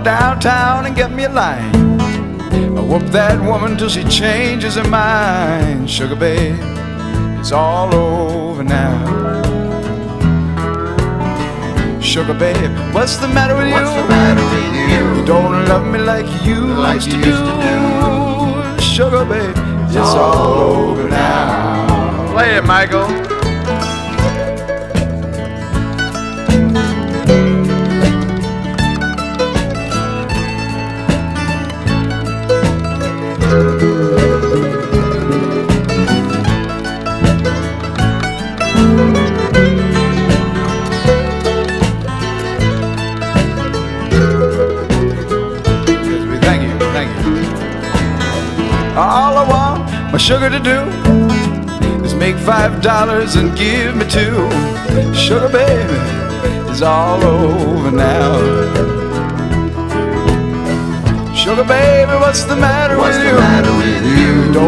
downtown and get me a line. I whoop that woman till she changes her mind. Sugar babe, it's all over now. Sugar babe, what's the matter with you? What's the matter with you? You don't love me like you used to do. Sugar babe, it's all over now. Play it, Michael. All I want my sugar to do is make $5 and give me two. Sugar baby is all over now. Sugar baby, what's the matter with you? What's the matter with you? Don't